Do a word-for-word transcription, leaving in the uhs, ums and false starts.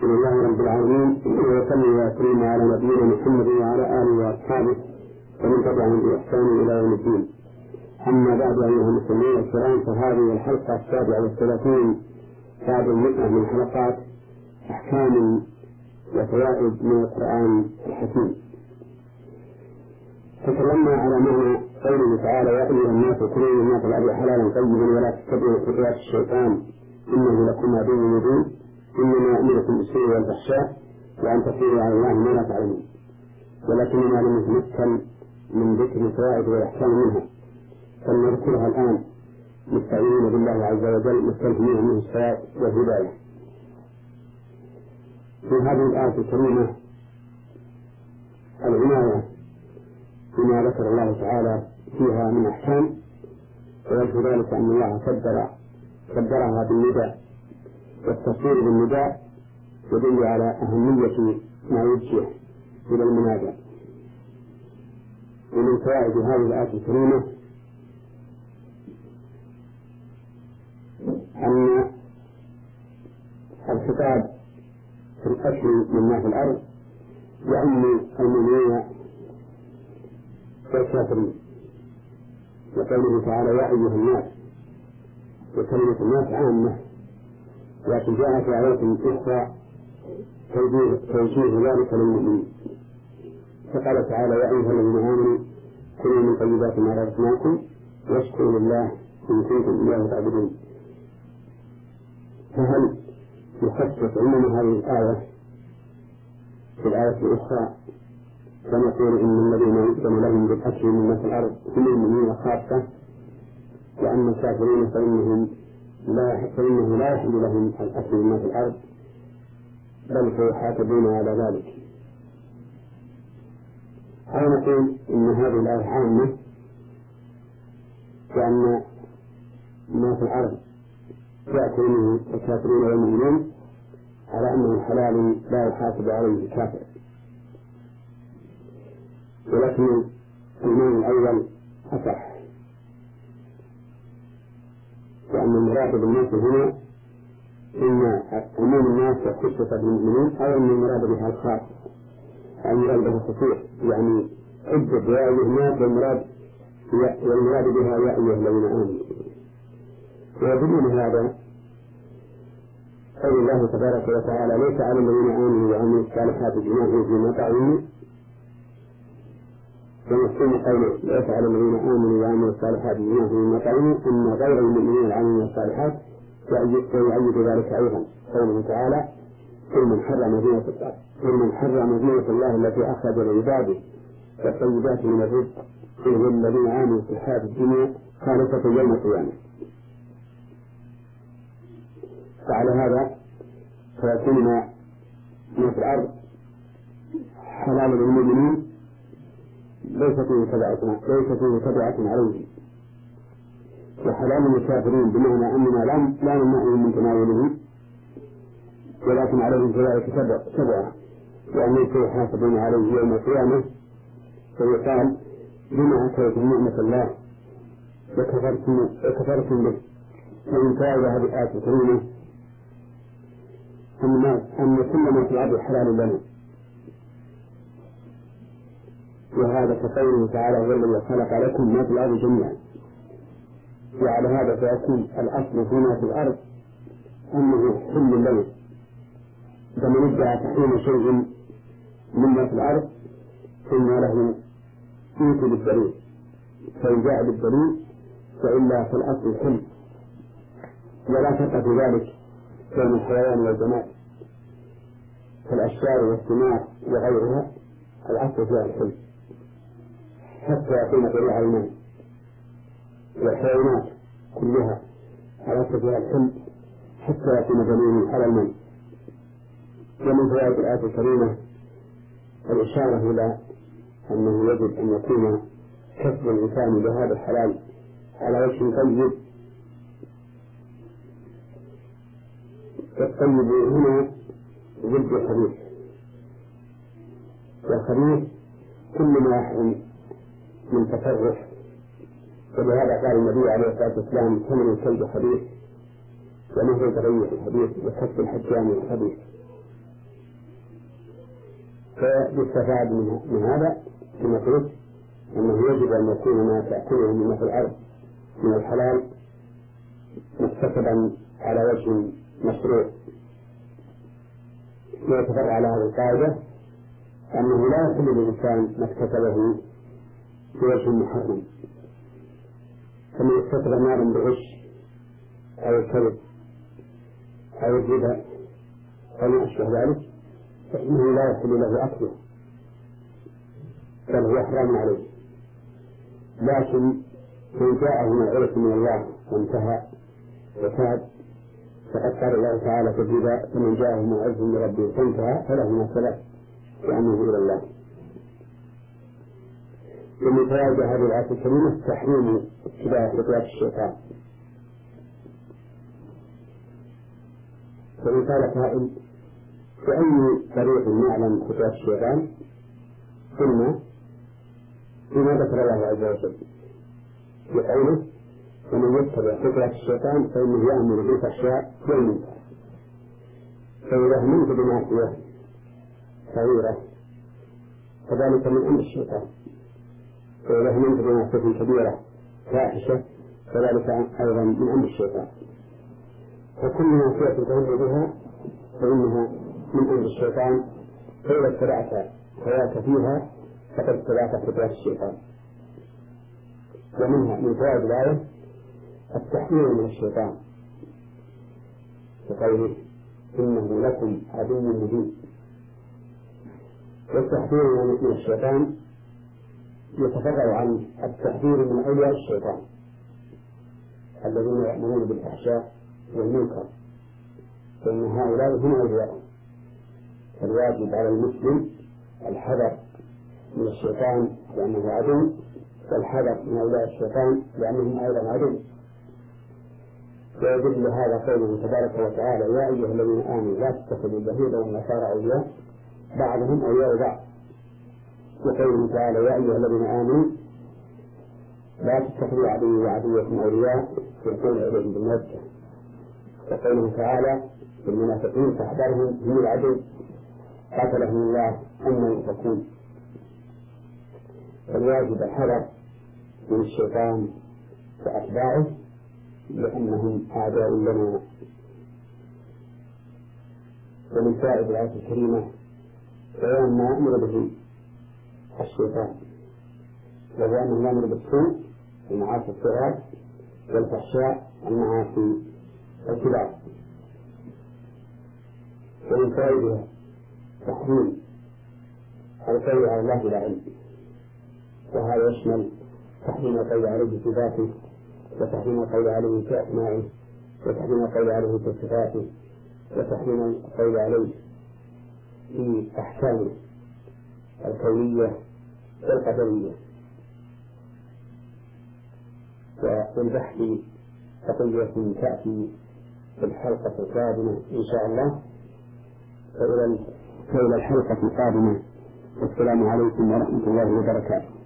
لله رب العالمين، وصلى وسلم على نبينا محمد وعلى آله وأصحابه ومن تبعهم بإحسان إلى يوم الدين. أما بعد، أيها المسلمين الكرام، فهذه الحلقة السابعة والثلاثين بعد المئة من حلقات أحكام وفوائد من القرآن الحكيم. تكلمنا على معنى قوله تعالى: يا أيها الناس كلوا مما في الأرض حلالا طيبا ولا تتبعوا خطوات الشيطان إنه لكم عدو مبين إنما يأمركم بالسوء والفحشاء وأن تقولوا على الله ما لا تعلمون. ولكننا لم نتمكن من ذكر الفوائد والأحكام منها، فلنذكرها الآن مستعينين بالله عز وجل مستلهمين منه الصواب والهداية. في هذه الآية الكريمة العناية بما ذكر الله تعالى فيها من أحكام، ويجب ذلك أن الله قدر قدرها بالنداء، والتصوير بالنداء يدل على أهمية ما يوجه إلى المنادى. ومن فوائد هذه الآية الكريمة أن الخطاب في الأكل مما في الأرض يعم المؤمنين والكافرين، وقوله تعالى: يا أيها الناس، وكلمة الناس عامة، لكن جاء في آيات أخرى توجيه ذلك للمؤمنين، فقال تعالى: يا أيها الذين آمنوا كلوا من طيبات ما رزقناكم واشكروا لله إن كنتم إياه تعبدون. فهل يخصص عموم هذه الآية في الآية الأخرى فنقول إن الذين يؤذن لهم بالأكل مما في الأرض هم المؤمنين خاصة، وأما الكافرين فإنهم لا فإنه لا يحل لهم الأكل مما في الأرض، بل سيحاسبون على ذلك؟ أو نقول إن هذه الآية عامة، وأن ما في الأرض يأكل منه الكافرين والمؤمنون على أنه حلال لا يحاسب عليه الكافر. ولكن المعنى الأول أصح، وأن المراد بالناس هنا إما عموم الناس وخصوصا بالمؤمنين، أو أن المراد بها الخاص، أو المراد بها الخصوص، يعني عدة يا أيها الناس، والمراد والمراد بها يا أيها الذين آمنوا. ويدل هذا قول الله تبارك وتعالى: ليس على الذين آمنوا وعملوا الصالحات جناح فيما طعموا. ومفهوم قوله ليس على الذين آمنوا وعملوا الصالحات جناح فيما طعموا إن غير المؤمنين العاملين الصالحات، ويؤيد ذلك أيضا قوله تعالى: قل من حرم زينة الله قل من حرم زينة الله التي أخرج لعباده والطيبات من الرزق قل للذين آمنوا في الحياة الدنيا خالصة يوم القيامة. فعلى هذا فيكون ما في الأرض حلال للمؤمنين ليس فيه تبعة ليس فيه تبعة عليه، وحلال للكافرين بمعنى أننا لا نمنعهم من تناوله، ولكن عليهم كذلك تبعة، وأنهم سيحاسبون عليه يوم القيامة. فيقال: بما أكلتم نعمة الله وكفرتم به. فمن فائدة هذه الآية الكريمة أن كل ما في الأرض حلال لنا، وهذا كقوله تعالى: هو الذي خلق لكم ما في الأرض جميعا. وعلى هذا فيكون الأصل فيما في الأرض أنه حل لنا، فمن ادعى تحريم شيء مما في الأرض ثم له إيت بالدليل، فإن جاء بالدليل فإلا في الأصل حل، ولا فرق في ذلك بين الحيوان والجماد كالأشجار والثمار وغيرها، الأصل فيها الحل حتى يكون طلوع الماء، والحيوانات كلها الأصل فيها الحل حتى يكون دليل على الماء. ومن فوائد الآية الكريمة الإشارة إلى أنه يجب أن يكون كسب الإنسان بهذا الحلال على وجه طيب. الطيب هنا ضد الخبيث، والخبيث كل ما يحرم من تصرف. ولهذا قال النبي عليه الصلاة والسلام: ثمن الكلب خبيث ونهر الغيث الخبيث وكف الحجام الخبيث. فيستفاد من هذا كما قلت أنه يجب أن يكون ما تأكله من في الأرض من الحلال مكتسبا على وجه مشروع. ويتفرع على هذه القاعدة أنه لا يحل للإنسان ما اكتسبه بوجه محرم، فمن اكتسب مالا بغش أو الكذب أو الربا أو ما أشبه ذلك فإنه لا يحل له أكله بل هو حرام عليه. لكن من جاءه موعظة من الله وانتهى وتاب فقد قال الله تعالى في الربا فمن جاءه موعظة من ربه فانتهى فله ما سلف وأمره إلى الله. ومن فوائد هذه الآية الكريمة تحريم اتباع خطوات الشيطان. فإن قال قائل بأي طريق نعلم خطوات الشيطان؟ قلنا بما ذكر الله عز وجل بقوله ومن يتبع خطوات الشيطان فإنه يأمر بالفحشاء والمنكر. فإذا هممت بمعصية صغيرة فذلك من أمر الشيطان، وإذا هممت بمعصية كبيرة فاحشة فذلك أيضا من أمر الشيطان. فكل معصية تهم بها فإنها من أمر الشيطان، فإذا اتبعت هواك فيها فقد اتبعت خطوات الشيطان. ومنها من فوائد الآية التحذير من الشيطان بقوله إنه لكم عدو مبين. والتحذير من الشيطان يتفرع عن التحذير من أولياء الشيطان الذين يأمرون بالفحشاء والمنكر، فإن هؤلاء هم أولياء. فالواجب على المسلم الحذر من الشيطان لأنه عدو، والحذر من أولياء الشيطان لأنهم أيضا عدو. ويدل هذا قوله تبارك وتعالى يا أيها الذين آمنوا لا تتخذوا اليهود والنصارى أولياء بعضهم أولياء بعض. وقوله تعالى يا أيها الذين آمنوا لا تتخذوا عدوي وعدوكم أولياء يلقون إليهم بالمودة. وقوله تعالى في المنافقين فاحذرهم هم العدو قاتلهم الله أن يؤفكون. فالواجب الحذر من الشيطان وأتباعه لأنهم أعداء لنا. ومن فائدة الآية الكريمة بيان ما أمر به الشيطان، وهو أنه يأمر بالسوء المعاصي الصغار والفحشاء المعاصي الكبار. ومن فائدها تحريم القول على الله بلا علم، وهذا يشمل تحريم القول عليه في ذاته، وتحريم القول عليه في أسمائه، وتحريم القول عليه في صفاته، وتحريم القول عليه في أحكامه الكونية والقدرية. والبحث بقية تأتي في الحلقة القادمة إن شاء الله. فإلى الحلقة القادمة والسلام عليكم ورحمة الله وبركاته.